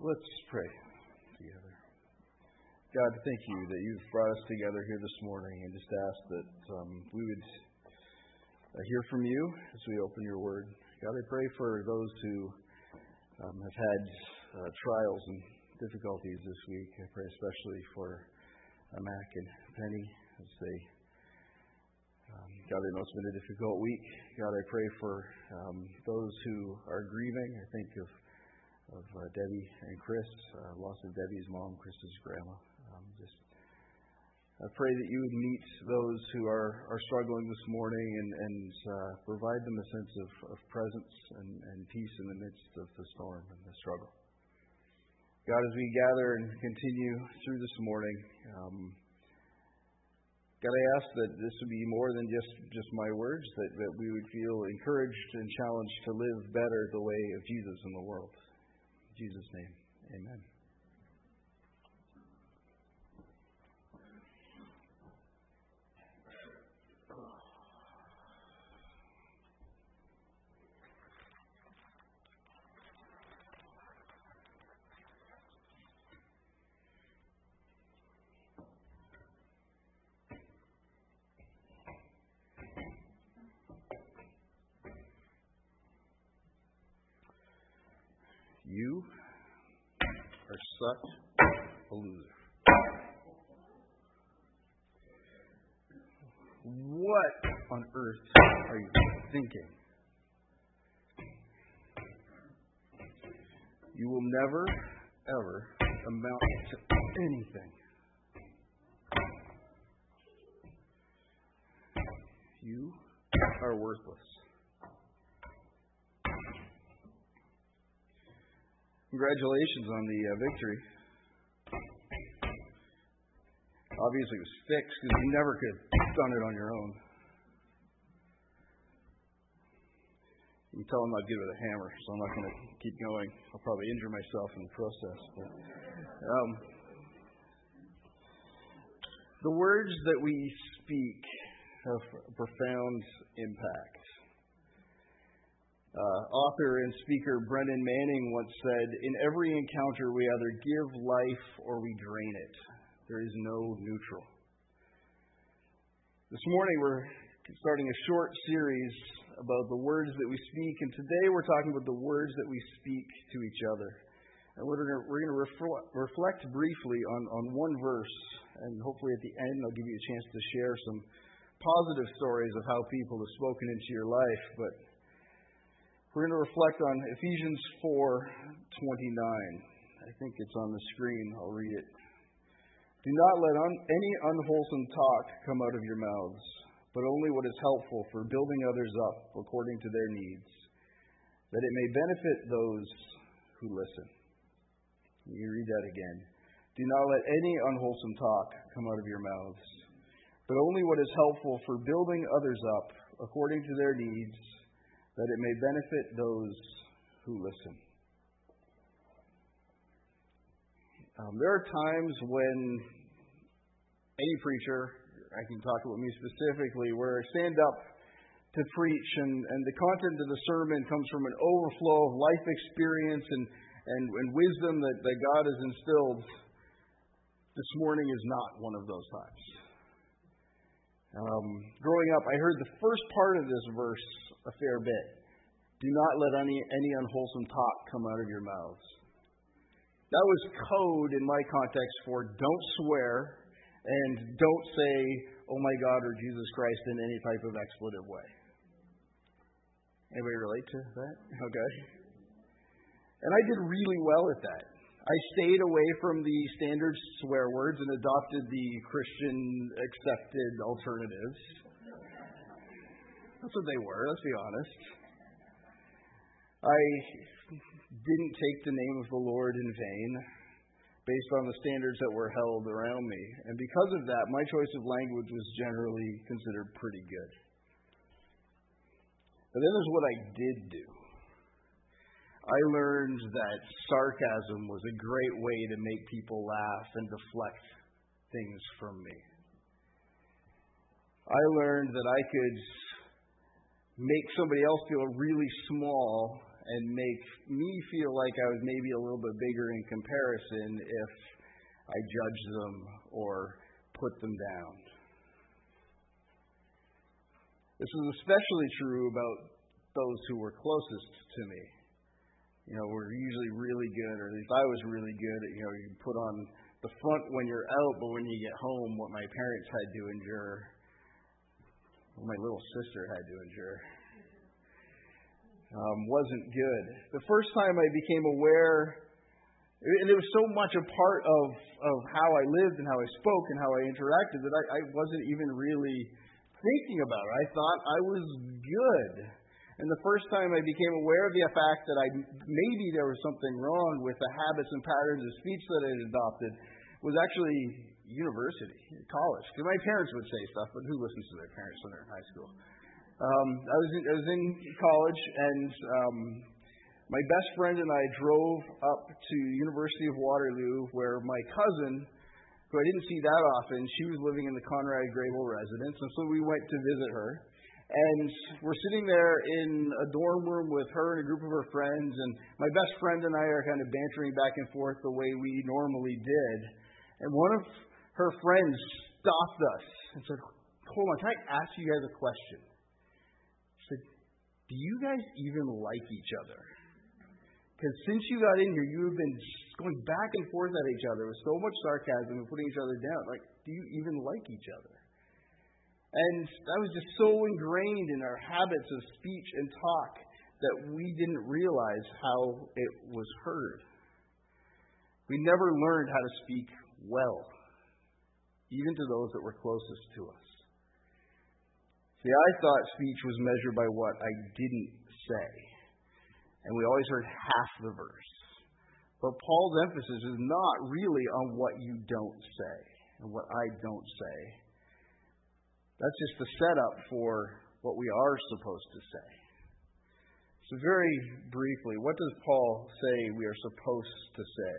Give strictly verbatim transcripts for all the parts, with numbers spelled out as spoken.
Let's pray together. God, thank you that you've brought us together here this morning, and just ask that um, we would uh, hear from you as we open your word. God, I pray for those who um, have had uh, trials and difficulties this week. I pray especially for uh, Mac and Penny as they, um, God, I know it's been a difficult week. God, I pray for um, those who are grieving. I think of of uh, Debbie and Chris, uh, loss of Debbie's mom, Chris's grandma. Um, just I pray that you would meet those who are, are struggling this morning and, and uh, provide them a sense of, of presence and, and peace in the midst of the storm and the struggle. God, as we gather and continue through this morning, um, God, I ask that this would be more than just, just my words, that, that we would feel encouraged and challenged to live better the way of Jesus in the world. In Jesus' name, amen. You are such a loser. What on earth are you thinking? You will never, ever amount to anything. You are worthless. Congratulations on the uh, victory. Obviously, it was fixed because you never could have done it on your own. You can tell I'm not good with a hammer, so I'm not going to keep going. I'll probably injure myself in the process. But, um, the words that we speak have a profound impact. Uh, author and speaker Brennan Manning once said, "In every encounter we either give life or we drain it. There is no neutral." This morning we're starting a short series about the words that we speak, and today we're talking about the words that we speak to each other. And we're going to, we're going to reflect, reflect briefly on, on one verse, and hopefully at the end I'll give you a chance to share some positive stories of how people have spoken into your life. But we're going to reflect on Ephesians four twenty-nine. I think it's on the screen. I'll read it. "Do not let un- any unwholesome talk come out of your mouths, but only what is helpful for building others up according to their needs, that it may benefit those who listen." Let me read that again. "Do not let any unwholesome talk come out of your mouths, but only what is helpful for building others up according to their needs, that it may benefit those who listen." Um, there are times when any preacher, I can talk about me specifically, where I stand up to preach and, and the content of the sermon comes from an overflow of life experience and, and, and wisdom that, that God has instilled. This morning is not one of those times. Um, growing up, I heard the first part of this verse a fair bit. "Do not let any, any unwholesome talk come out of your mouths." That was code in my context for don't swear and don't say, "Oh my God," or "Jesus Christ" in any type of expletive way. Anybody relate to that? Okay. And I did really well at that. I stayed away from the standard swear words and adopted the Christian accepted alternatives. That's what they were, let's be honest. I didn't take the name of the Lord in vain based on the standards that were held around me. And because of that, my choice of language was generally considered pretty good. But then there's what I did do. I learned that sarcasm was a great way to make people laugh and deflect things from me. I learned that I could make somebody else feel really small and make me feel like I was maybe a little bit bigger in comparison if I judged them or put them down. This is especially true about those who were closest to me. You know, we're usually really good, or at least I was really good at, you know, you put on the front when you're out, but when you get home, what my parents had to endure, what my little sister had to endure, um, wasn't good. The first time I became aware, and it was so much a part of, of how I lived and how I spoke and how I interacted that I, I wasn't even really thinking about it. I thought I was good. And the first time I became aware of the fact that I maybe there was something wrong with the habits and patterns of speech that I had adopted was actually university, college. Because my parents would say stuff, but who listens to their parents when they're in high school? Um, I was in, I was in college, and um, my best friend and I drove up to University of Waterloo, where my cousin, who I didn't see that often, she was living in the Conrad Grable residence, and so we went to visit her. And we're sitting there in a dorm room with her and a group of her friends, and my best friend and I are kind of bantering back and forth the way we normally did. And one of her friends stopped us and said, "Hold on, can I ask you guys a question?" She said, "Do you guys even like each other? Because since you got in here, you have been going back and forth at each other with so much sarcasm and putting each other down. Like, do you even like each other?" And that was just so ingrained in our habits of speech and talk that we didn't realize how it was heard. We never learned how to speak well, even to those that were closest to us. See, I thought speech was measured by what I didn't say. And we always heard half the verse. But Paul's emphasis is not really on what you don't say and what I don't say. That's just the setup for what we are supposed to say. So very briefly, what does Paul say we are supposed to say?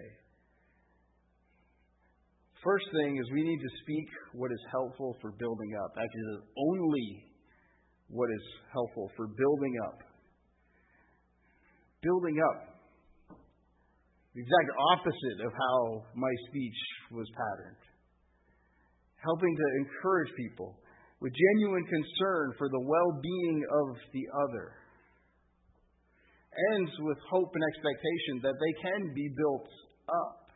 First thing is we need to speak what is helpful for building up. Actually, only what is helpful for building up. Building up. The exact opposite of how my speech was patterned. Helping to encourage people with genuine concern for the well-being of the other. Ends with hope and expectation that they can be built up.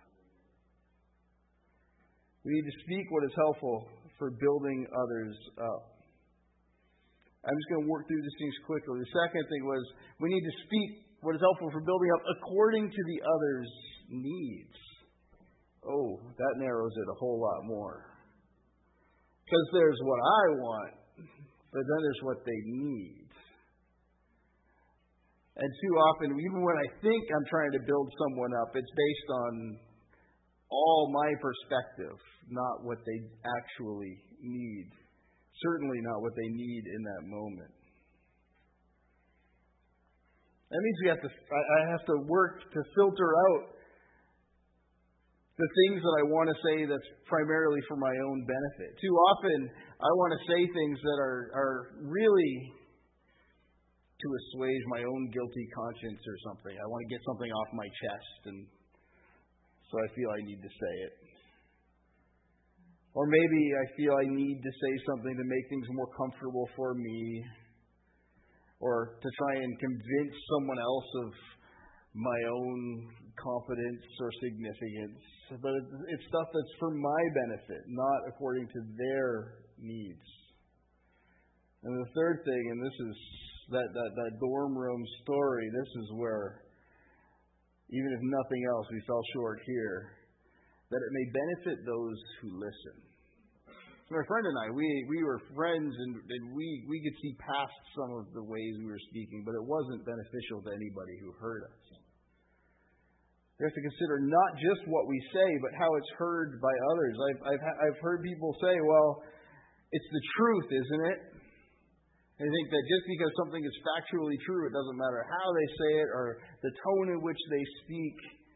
We need to speak what is helpful for building others up. I'm just going to work through these things quickly. The second thing was we need to speak what is helpful for building up according to the other's needs. Oh, that narrows it a whole lot more. Because there's what I want, but then there's what they need. And too often, even when I think I'm trying to build someone up, it's based on all my perspective, not what they actually need. Certainly not what they need in that moment. That means we have to. I have to work to filter out the things that I want to say that's primarily for my own benefit. Too often, I want to say things that are, are really to assuage my own guilty conscience or something. I want to get something off my chest, and so I feel I need to say it. Or maybe I feel I need to say something to make things more comfortable for me, or to try and convince someone else of my own competence or significance. But it's stuff that's for my benefit, not according to their needs. And the third thing, and this is that, that, that dorm room story, this is where, even if nothing else, we fell short here, that it may benefit those who listen. So my friend and I, we we were friends, and, and we, we could see past some of the ways we were speaking, but it wasn't beneficial to anybody who heard us. We have to consider not just what we say, but how it's heard by others. I've, I've, I've heard people say, well, it's the truth, isn't it? And I think that just because something is factually true, it doesn't matter how they say it or the tone in which they speak.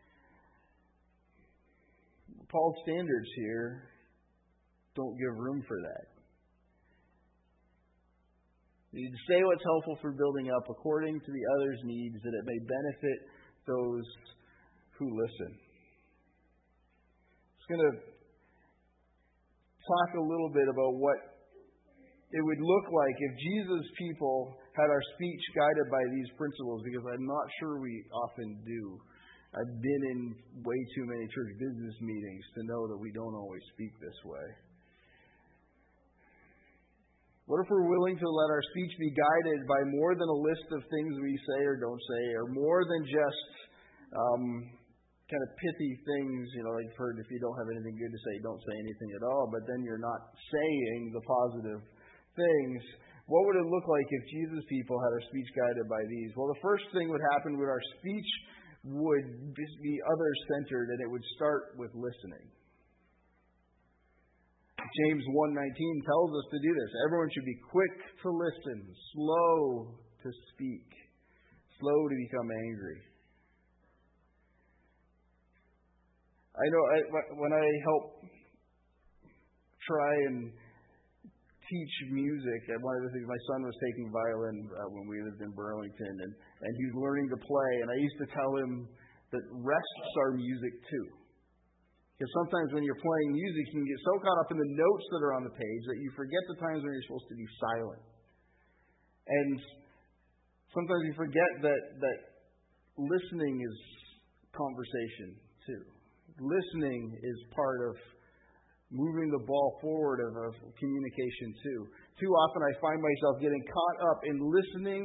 Paul's standards here don't give room for that. We need to say what's helpful for building up according to the other's needs, that it may benefit those who listen. I'm just going to talk a little bit about what it would look like if Jesus' people had our speech guided by these principles, because I'm not sure we often do. I've been in way too many church business meetings to know that we don't always speak this way. What if we're willing to let our speech be guided by more than a list of things we say or don't say, or more than just um, kind of pithy things, you know, like you've heard, if you don't have anything good to say, don't say anything at all, but then you're not saying the positive things. What would it look like if Jesus' people had our speech guided by these? Well, the first thing would happen with our speech would just be other-centered, and it would start with listening. James one nineteen tells us to do this. Everyone should be quick to listen, slow to speak, slow to become angry. I know I, when I help try and teach music, and one of the things, my son was taking violin uh, when we lived in Burlington, and, and he was learning to play, and I used to tell him that rests are music too. Because sometimes when you're playing music, you can get so caught up in the notes that are on the page that you forget the times when you're supposed to be silent. And sometimes you forget that, that listening is conversation too. Listening is part of moving the ball forward of, of communication too. Too often I find myself getting caught up in listening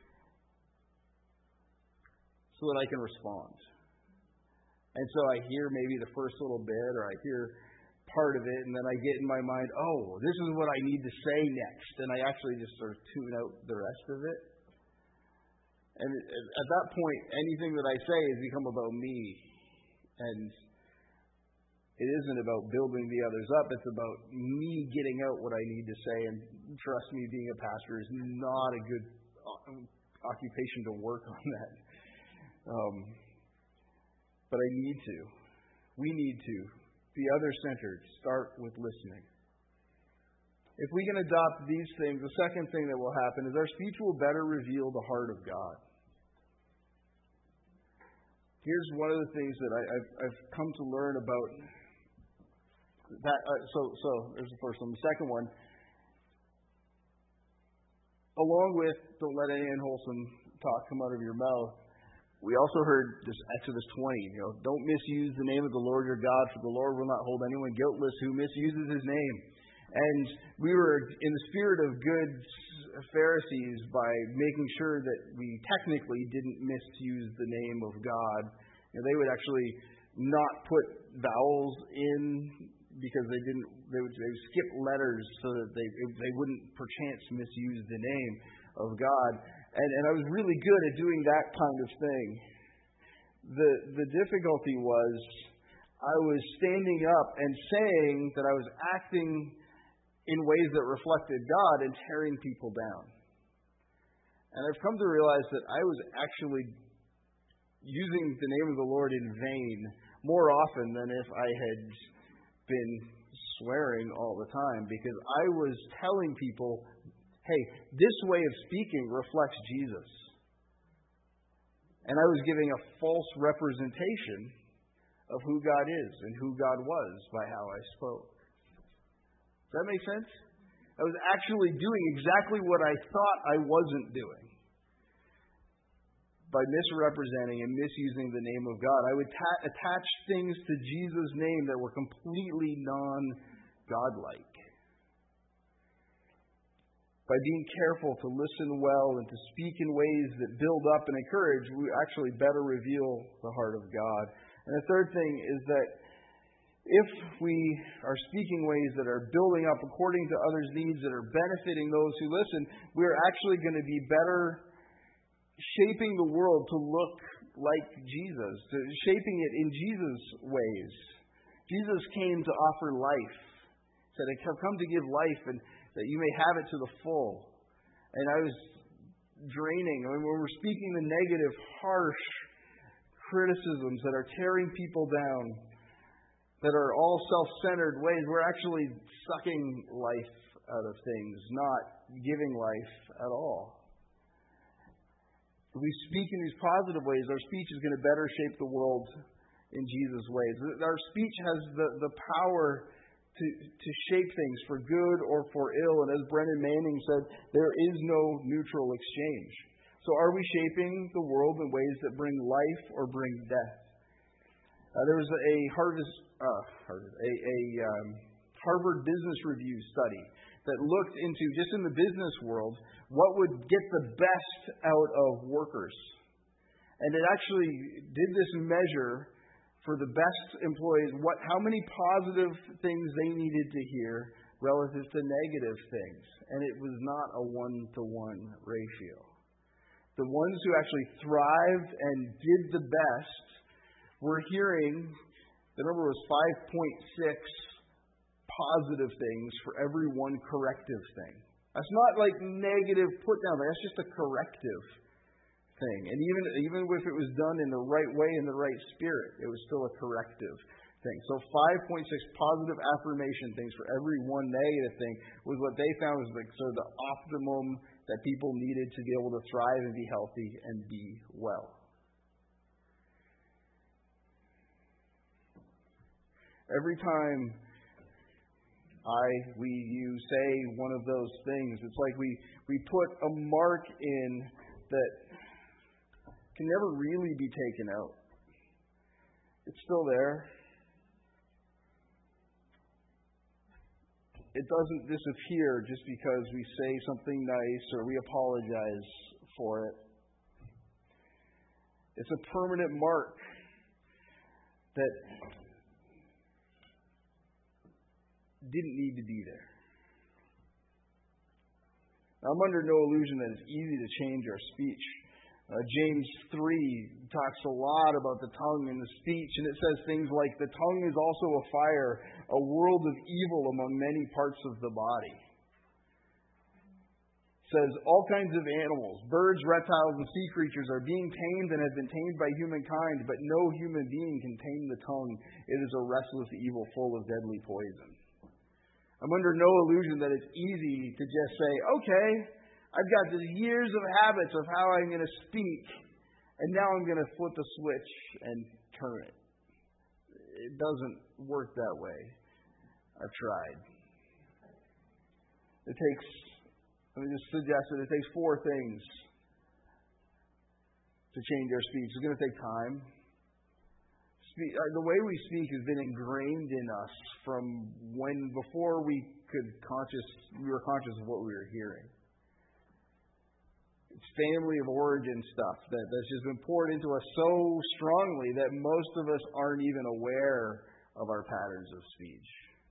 so that I can respond. And so I hear maybe the first little bit, or I hear part of it, and then I get in my mind, oh, this is what I need to say next. And I actually just sort of tune out the rest of it. And at that point, anything that I say has become about me. And it isn't about building the others up. It's about me getting out what I need to say. And trust me, being a pastor is not a good occupation to work on that. Um, but I need to. We need to be other-centered. Start with listening. If we can adopt these things, the second thing that will happen is our speech will better reveal the heart of God. Here's one of the things that I, I've, I've come to learn about that. Uh, so, so there's the first one. The second one, along with don't let any unwholesome talk come out of your mouth, we also heard this Exodus twenty. You know, don't misuse the name of the Lord your God, for the Lord will not hold anyone guiltless who misuses His name. And we were in the spirit of good Pharisees by making sure that we technically didn't misuse the name of God. You know, they would actually not put vowels in because they didn't. They would, they would skip letters so that they they wouldn't perchance misuse the name of God. And, and I was really good at doing that kind of thing. The the difficulty was I was standing up and saying that I was acting in ways that reflected God and tearing people down. And I've come to realize that I was actually using the name of the Lord in vain more often than if I had been swearing all the time, because I was telling people, hey, this way of speaking reflects Jesus. And I was giving a false representation of who God is and who God was by how I spoke. Does that make sense? I was actually doing exactly what I thought I wasn't doing by misrepresenting and misusing the name of God. I would ta- attach things to Jesus' name that were completely non-godlike. By being careful to listen well and to speak in ways that build up and encourage, we actually better reveal the heart of God. And the third thing is that if we are speaking ways that are building up according to others' needs, that are benefiting those who listen, we are actually going to be better shaping the world to look like Jesus, to shaping it in Jesus' ways. Jesus came to offer life. He said, I have come to give life and that you may have it to the full. And I was draining. I mean, when we're speaking the negative, harsh criticisms that are tearing people down, that are all self-centered ways, we're actually sucking life out of things, not giving life at all. If we speak in these positive ways, our speech is going to better shape the world in Jesus' ways. Our speech has the, the power to, to shape things for good or for ill. And as Brennan Manning said, there is no neutral exchange. So are we shaping the world in ways that bring life or bring death? Uh, there was a Harvard, uh, Harvard, a, a um, Harvard Business Review study that looked into, just in the business world, what would get the best out of workers. And it actually did this measure for the best employees, what, how many positive things they needed to hear relative to negative things. And it was not a one-to-one ratio. The ones who actually thrived and did the best were hearing, the number was five point six positive things for every one corrective thing. That's not like negative put down, that's just a corrective thing. And even, even if it was done in the right way, in the right spirit, it was still a corrective thing. So five point six positive affirmation things for every one negative thing was what they found was like sort of the optimum that people needed to be able to thrive and be healthy and be well. Every time I, we, you say one of those things, it's like we, we put a mark in that can never really be taken out. It's still there. It doesn't disappear just because we say something nice or we apologize for it. It's a permanent mark that didn't need to be there. I'm under no illusion that it's easy to change our speech. Uh, James three talks a lot about the tongue and the speech, and it says things like, the tongue is also a fire, a world of evil among many parts of the body. It says, all kinds of animals, birds, reptiles, and sea creatures are being tamed and have been tamed by humankind, but no human being can tame the tongue. It is a restless evil full of deadly poison. I'm under no illusion that it's easy to just say, okay, I've got these years of habits of how I'm going to speak, and now I'm going to flip a switch and turn it. It doesn't work that way. I've tried. It takes, let me just suggest that it takes four things to change our speech. It's going to take time. The way we speak has been ingrained in us from when, before we could conscious, we were conscious of what we were hearing. It's family of origin stuff that, that's just been poured into us so strongly that most of us aren't even aware of our patterns of speech.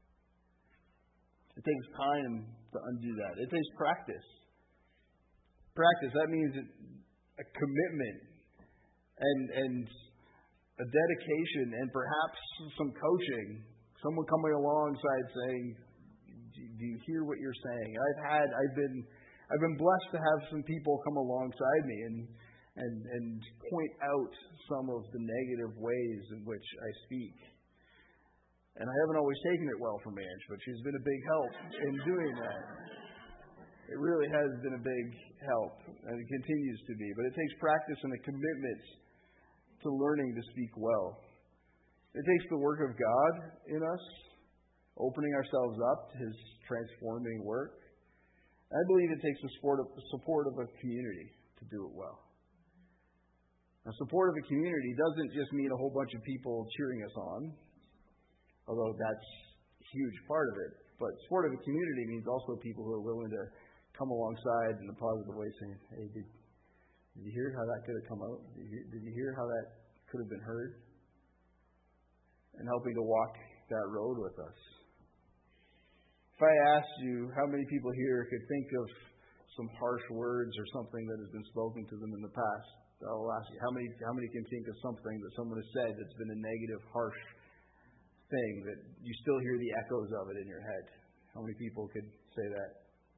It takes time to undo that. It takes practice. Practice, that means a commitment and and a dedication and perhaps some coaching. Someone coming alongside saying, do you hear what you're saying? I've had, I've been, I've been blessed to have some people come alongside me and, and, and point out some of the negative ways in which I speak. And I haven't always taken it well from Ange, but she's been a big help in doing that. It really has been a big help, and it continues to be. But it takes practice and a commitment to learning to speak well. It takes the work of God in us, opening ourselves up to His transforming work. I believe it takes the support of, the support of a community to do it well. The support of a community doesn't just mean a whole bunch of people cheering us on, although that's a huge part of it. But support of a community means also people who are willing to come alongside in a positive way, saying, hey, did, did you hear how that could have come out? Did you, did you hear how that could have been heard? And helping to walk that road with us. If I asked you how many people here could think of some harsh words or something that has been spoken to them in the past, I'll ask you, how many how many can think of something that someone has said that's been a negative, harsh thing that you still hear the echoes of it in your head? How many people could say that?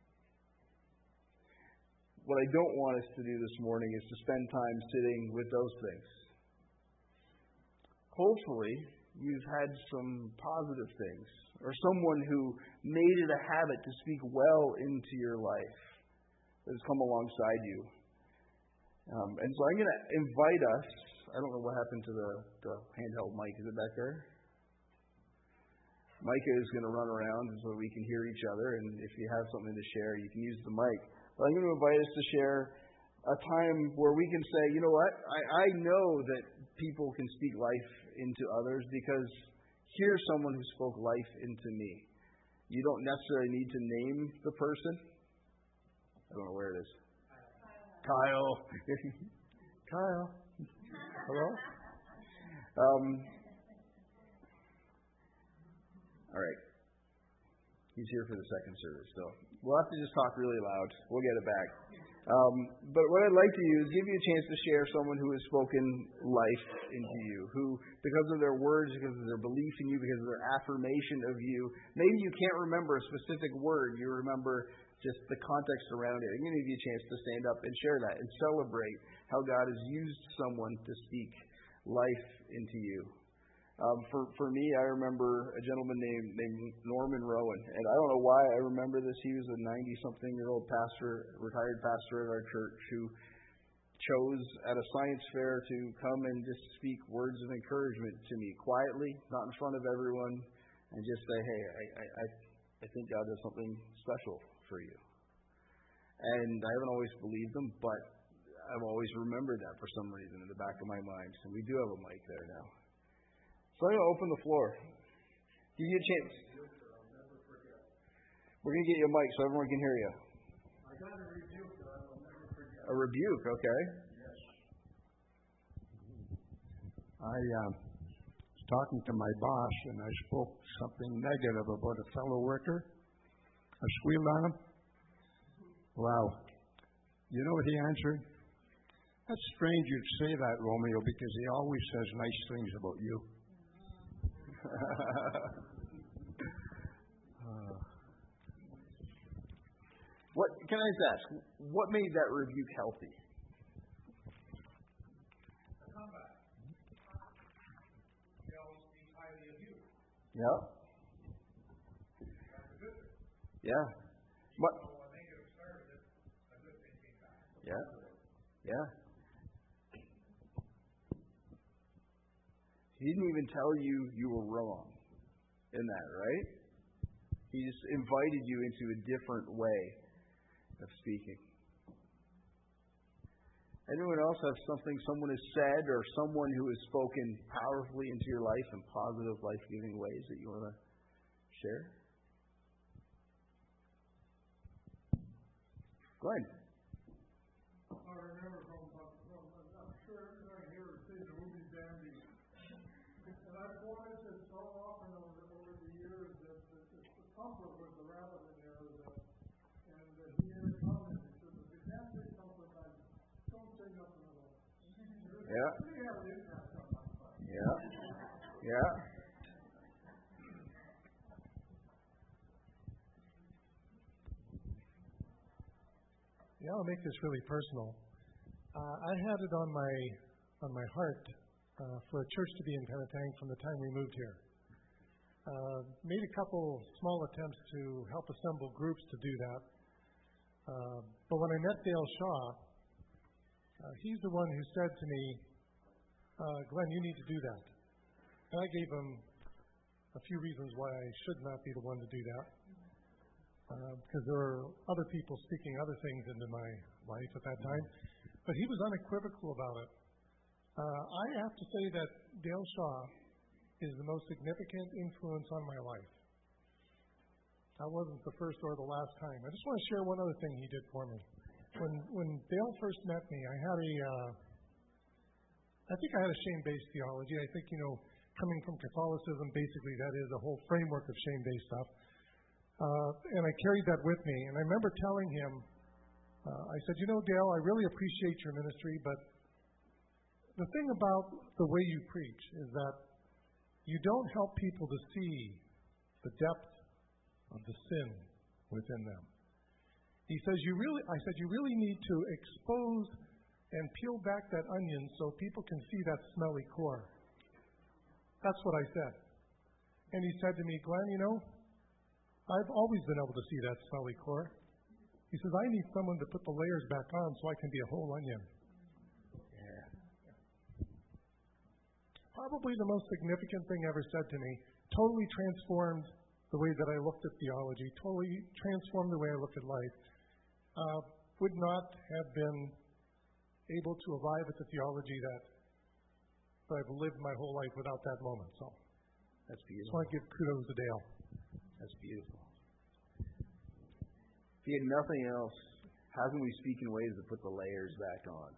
What I don't want us to do this morning is to spend time sitting with those things. Hopefully, you've had some positive things, or someone who made it a habit to speak well into your life that has come alongside you. Um, and so I'm going to invite us. I don't know what happened to the, the handheld mic. Is it back there? Micah is going to run around so we can hear each other, and if you have something to share, you can use the mic. But I'm going to invite us to share a time where we can say, you know what, I, I know that people can speak life into others because here's someone who spoke life into me. You don't necessarily need to name the person. I don't know where it is. Kyle. Kyle. Hello? Um, all right. He's here for the second service, so we'll have to just talk really loud. We'll get it back. Um, but what I'd like to do is give you a chance to share someone who has spoken life into you, who, because of their words, because of their belief in you, because of their affirmation of you, maybe you can't remember a specific word. You remember just the context around it. I'm going to give you a chance to stand up and share that and celebrate how God has used someone to speak life into you. Um, for for me, I remember a gentleman named named Norman Rowan, and I don't know why I remember this. He was a ninety-something-year-old pastor, retired pastor at our church, who chose at a science fair to come and just speak words of encouragement to me quietly, not in front of everyone, and just say, "Hey, I I I, I think God has something special for you." And I haven't always believed him, but I've always remembered that for some reason in the back of my mind. And we do have a mic there now. So I'm going to open the floor. Give you a chance. We're going to get you a mic so everyone can hear you. I got a rebuke that I will never forget. A rebuke, okay. Yes. I uh, was talking to my boss, and I spoke something negative about a fellow worker. I squealed on him. Wow. You know what he answered? That's strange you'd say that, Romeo, because he always says nice things about you. uh, what can I just ask? What made that rebuke healthy? A comeback. He always speaks highly of you. Yeah. That's a good thing. Yeah. But, so I think it started it. A good thing came back. Yeah. Yeah. He didn't even tell you you were wrong in that, right? He just invited you into a different way of speaking. Anyone else have something someone has said or someone who has spoken powerfully into your life in positive, life-giving ways that you want to share? Go ahead. I remember from, from I'm sure everybody here has seen the movie Bambi. And I've noticed it so often over, over the years that the, the, the comfort was the rabbit in there. That, and uh, he had a comment. He said, if you can't say something, like, don't say nothing at all. Yeah. Really have an impact on my life. Yeah. Yeah. Yeah, I'll make this really personal. Uh, I had it on my on my heart uh, for a church to be in Penetang from the time we moved here. Uh, made a couple small attempts to help assemble groups to do that. Uh, but when I met Dale Shaw, uh, he's the one who said to me, uh, Glenn, you need to do that. And I gave him a few reasons why I should not be the one to do that. Uh, because there were other people speaking other things into my life at that time. But he was unequivocal about it. Uh, I have to say that Dale Shaw is the most significant influence on my life. That wasn't the first or the last time. I just want to share one other thing he did for me. When when Dale first met me, I had a, uh, I think I had a shame-based theology. I think, you know, coming from Catholicism, basically that is a whole framework of shame-based stuff. Uh, and I carried that with me. And I remember telling him, uh, I said, you know, Dale, I really appreciate your ministry, but the thing about the way you preach is that you don't help people to see the depth of the sin within them. He says, you really, I said, you really need to expose and peel back that onion so people can see that smelly core. That's what I said. And he said to me, Glenn, you know, I've always been able to see that smelly core. He says, I need someone to put the layers back on so I can be a whole onion. Yeah. Probably the most significant thing ever said to me, totally transformed the way that I looked at theology, totally transformed the way I looked at life. Uh, would not have been able to arrive at the theology that, that I've lived my whole life without that moment. So that's I beautiful. just want to give kudos to Dale. That's beautiful. If he had nothing else, how can we speak in ways that put the layers back on?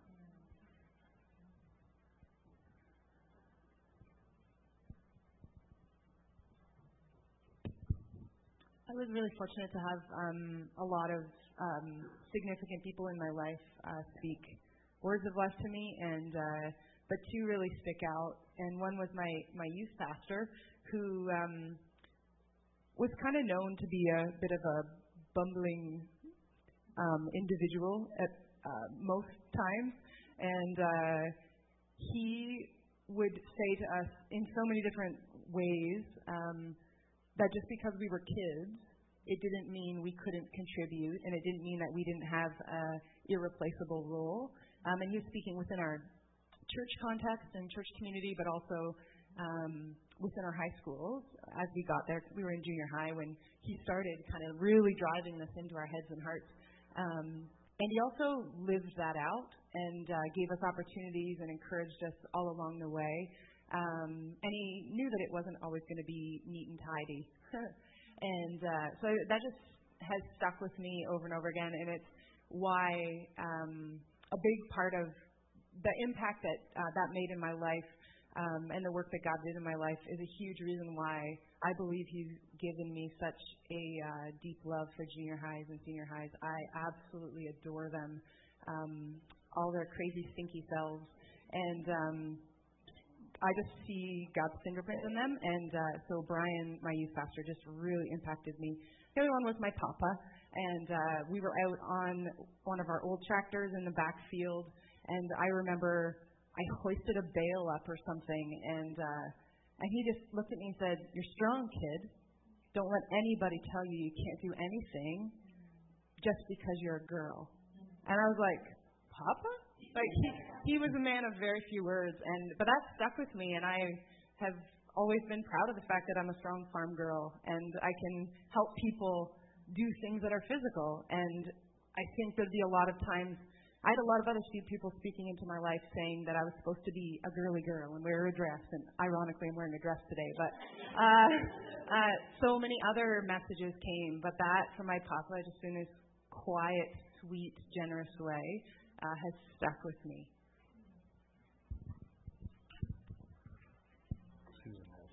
I was really fortunate to have um, a lot of um, significant people in my life uh, speak words of life to me, and uh, but two really stick out. And one was my, my youth pastor, who um, was kind of known to be a bit of a bumbling um, individual at uh, most times, and uh, he would say to us in so many different ways. Um, that just because we were kids, it didn't mean we couldn't contribute, and it didn't mean that we didn't have an irreplaceable role. Um, and he was speaking within our church context and church community, but also um, within our high schools. As we got there, we were in junior high when he started kind of really driving this into our heads and hearts. Um, and he also lived that out and uh, gave us opportunities and encouraged us all along the way. Um, and he knew that it wasn't always going to be neat and tidy. and uh, so that just has stuck with me over and over again. And it's why um, a big part of the impact that uh, that made in my life um, and the work that God did in my life is a huge reason why I believe He's given me such a uh, deep love for junior highs and senior highs. I absolutely adore them, um, all their crazy, stinky selves. And um, I just see God's fingerprint in them, and uh, so Brian, my youth pastor, just really impacted me. The other one was my papa, and uh, we were out on one of our old tractors in the backfield, and I remember I hoisted a bale up or something, and uh, and he just looked at me and said, "You're strong, kid. Don't let anybody tell you you can't do anything just because you're a girl." And I was like, "Papa?" Like he, he was a man of very few words, and but that stuck with me, and I have always been proud of the fact that I'm a strong farm girl, and I can help people do things that are physical. And I think there'd be a lot of times, I had a lot of other people speaking into my life saying that I was supposed to be a girly girl and wear a dress, and ironically I'm wearing a dress today, but uh, uh, so many other messages came, but that from my papa, just in this quiet, sweet, generous way, Uh, has stuck with me. Susan has.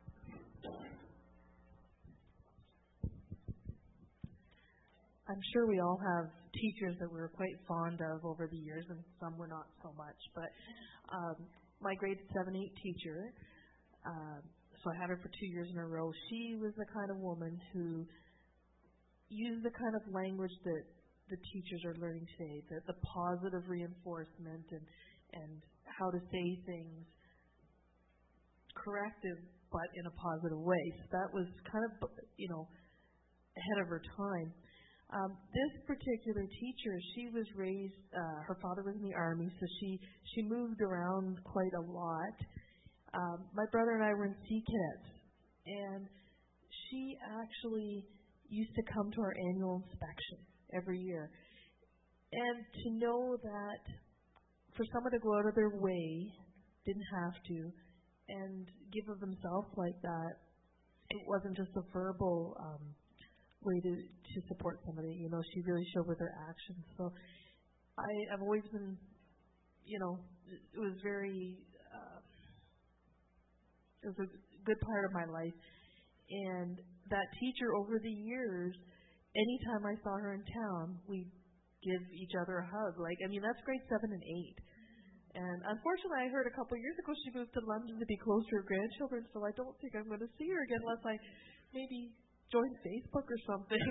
I'm sure we all have teachers that we were quite fond of over the years, and some were not so much. But um, my grade seven, eight teacher, uh, so I had her for two years in a row. She was the kind of woman who used the kind of language that the teachers are learning today, the, the positive reinforcement and and how to say things corrective but in a positive way. So that was kind of, you know, ahead of her time. Um, this particular teacher, she was raised, uh, her father was in the Army, so she, she moved around quite a lot. Um, my brother and I were in Sea Cadets, and she actually used to come to our annual inspection every year. And to know that for someone to go out of their way, didn't have to, and give of themselves like that, it wasn't just a verbal um, way to, to support somebody. You know, she really showed with her actions. So I, I've always been, you know, it was very, uh, it was a good part of my life. And that teacher over the years, anytime I saw her in town, we'd give each other a hug. Like, I mean, that's grade seven and eight. And unfortunately, I heard a couple of years ago she moved to London to be close to her grandchildren, so I don't think I'm going to see her again unless I maybe join Facebook or something.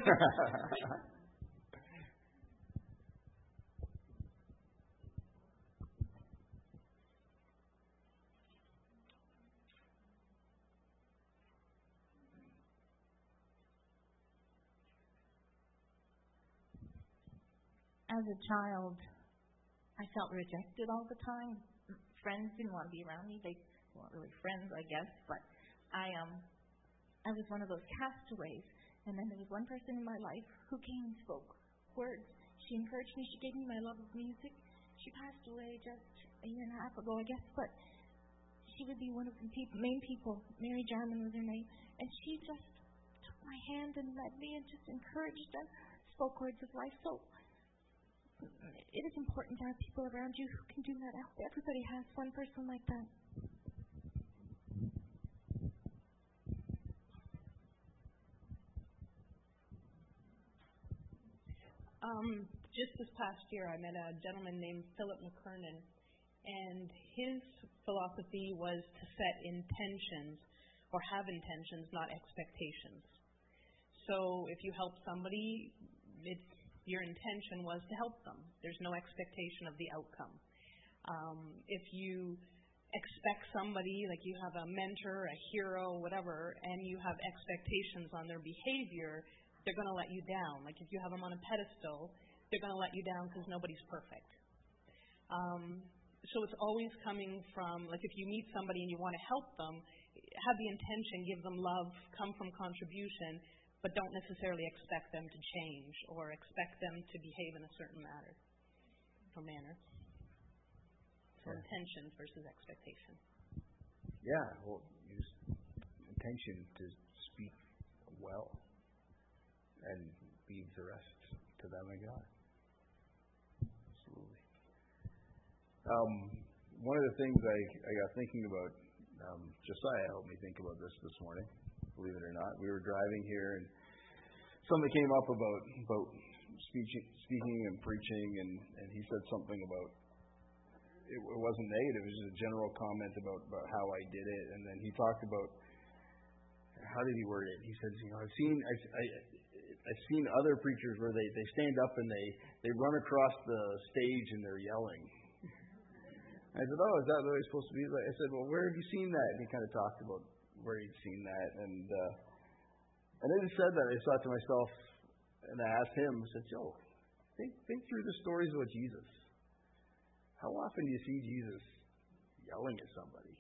as a child, I felt rejected all the time. Friends didn't want to be around me. They weren't really friends, I guess, but I um I was one of those castaways. And then there was one person in my life who came and spoke words. She encouraged me. She gave me my love of music. She passed away just a year and a half ago, I guess, but she would be one of the people, main people. Mary Jarman was her name. And she just took my hand and led me and just encouraged and spoke words of life. So it is important to have people around you who can do that. Everybody has one person like that. Um, just this past year, I met a gentleman named Philip McKernan, and his philosophy was to set intentions, or have intentions, not expectations. So if you help somebody, it's, your intention was to help them. There's no expectation of the outcome. Um, if you expect somebody, like you have a mentor, a hero, whatever, and you have expectations on their behavior, they're going to let you down. Like if you have them on a pedestal, they're going to let you down because nobody's perfect. Um, so it's always coming from, like if you meet somebody and you want to help them, have the intention, give them love, come from contribution, but don't necessarily expect them to change or expect them to behave in a certain manner or manner. So yeah. Intentions versus expectation. Yeah, well, use intention to speak well and leave the rest to them and God. Absolutely. Um, one of the things I, I got thinking about, um, Josiah helped me think about this this morning, believe it or not. We were driving here and something came up about about speaking, speaking and preaching, and, and he said something about, it, it wasn't negative, it was just a general comment about, about how I did it, and then he talked about, how did he word it? He said, you know, I've seen, I, I, I've seen other preachers where they, they stand up and they, they run across the stage and they're yelling. I said, oh, is that the way it's supposed to be? I said, well, where have you seen that? And he kind of talked about where he'd seen that. And uh, and I just said that. I just thought to myself, and I asked him, I said, Joe, think, think through the stories about Jesus. How often do you see Jesus yelling at somebody?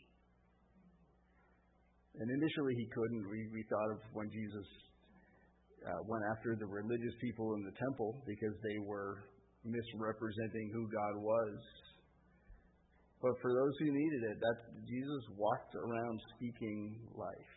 And initially he couldn't. We, we thought of when Jesus uh, went after the religious people in the temple because they were misrepresenting who God was. But for those who needed it, that Jesus walked around speaking life.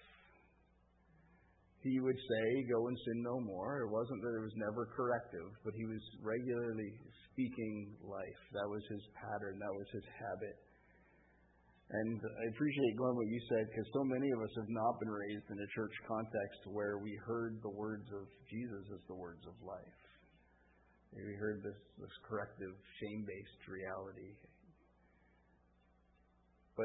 He would say, go and sin no more. It wasn't that it was never corrective, but he was regularly speaking life. That was his pattern. That was his habit. And I appreciate, Glenn, what you said, because so many of us have not been raised in a church context where we heard the words of Jesus as the words of life. We heard this, this corrective, shame-based reality. But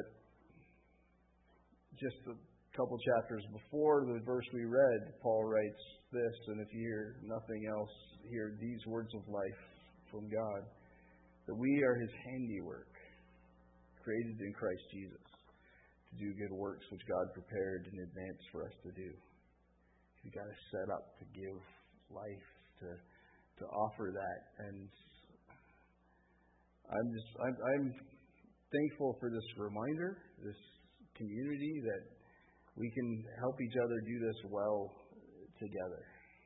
just a couple chapters before the verse we read, Paul writes this, and if you hear nothing else, hear these words of life from God, that we are his handiwork, created in Christ Jesus, to do good works which God prepared in advance for us to do. We've got to set up to give life, to to offer that, and I'm just I'm, I'm thankful for this reminder, this community, that we can help each other do this well together.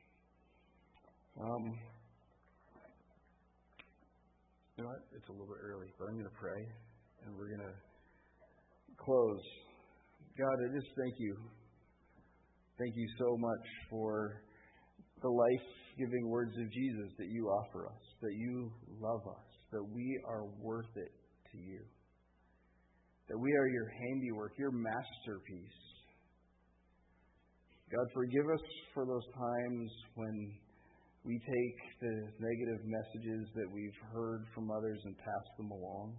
Um, you know what? It's a little bit early, but I'm going to pray. And we're going to close. God, I just thank you. Thank you so much for the life-giving words of Jesus that you offer us, that you love us, that we are worth it to you, that we are your handiwork, your masterpiece. God, forgive us for those times when we take the negative messages that we've heard from others and pass them along.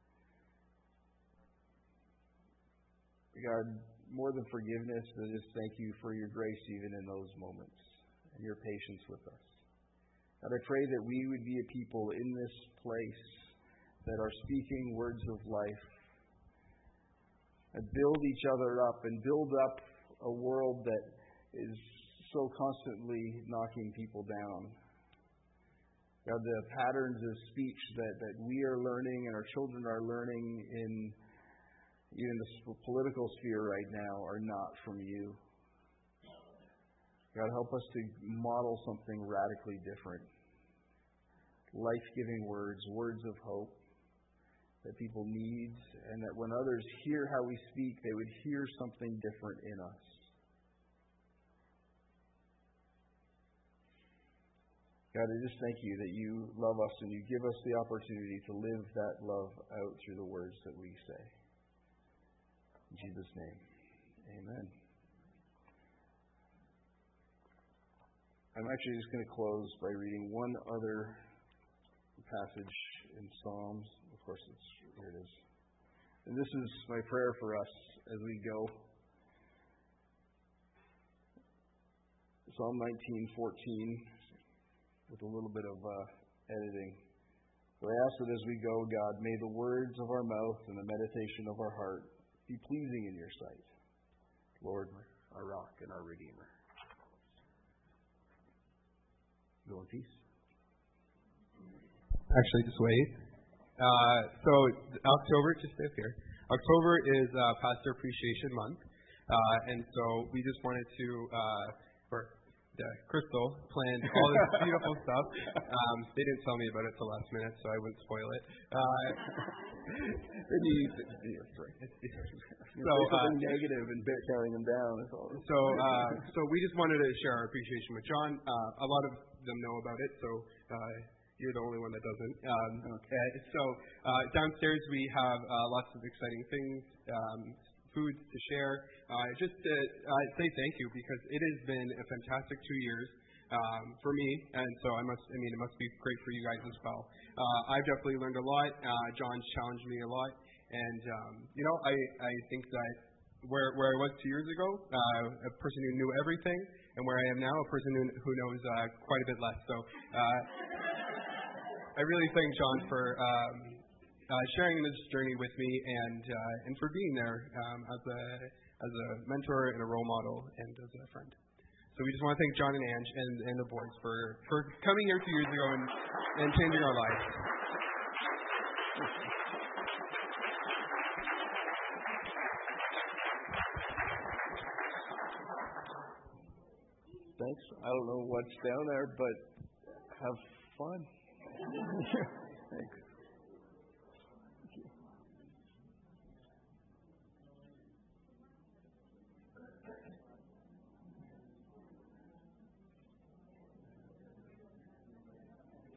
God, more than forgiveness, I just thank you for your grace even in those moments and your patience with us. God, I pray that we would be a people in this place that are speaking words of life and build each other up and build up a world that is so constantly knocking people down. God, the patterns of speech that, that we are learning and our children are learning in even the political sphere right now are not from you. God, help us to model something radically different. Life-giving words, words of hope that people need, and that when others hear how we speak, they would hear something different in us. God, I just thank you that you love us and you give us the opportunity to live that love out through the words that we say. In Jesus' name, amen. I'm actually just going to close by reading one other passage in Psalms. Of course, it's, here it is. And this is my prayer for us as we go. Psalm nineteen fourteen. With a little bit of uh, editing. So I ask that as we go, God, may the words of our mouth and the meditation of our heart be pleasing in your sight. Lord, our rock and our redeemer. Go in peace. Actually, just wait. Uh, so October, just stay up here. October is uh, Pastor Appreciation Month. Uh, and so we just wanted to, uh, for Yeah, Crystal planned all this beautiful stuff. Um, they didn't tell me about it till last minute, so I wouldn't spoil it. Uh, so uh, negative and tearing them down. So, uh, so we just wanted to share our appreciation with John. Uh, a lot of them know about it, so uh, you're the only one that doesn't. Um, okay. So uh, downstairs we have uh, lots of exciting things. Um, foods to share, uh, just to uh, say thank you, because it has been a fantastic two years um, for me, and so I must, I mean, it must be great for you guys as well. Uh, I've definitely learned a lot. Uh, John's challenged me a lot, and um, you know, I, I think that where where I was two years ago, uh, a person who knew everything, and where I am now, a person who, who knows uh, quite a bit less. So uh, I really thank John for Um, Uh, sharing this journey with me, and uh, and for being there um, as a as a mentor and a role model and as a friend. So we just want to thank John and Ange and, and the boys for, for coming here two years ago and, and changing our lives. Thanks. I don't know what's down there, but have fun.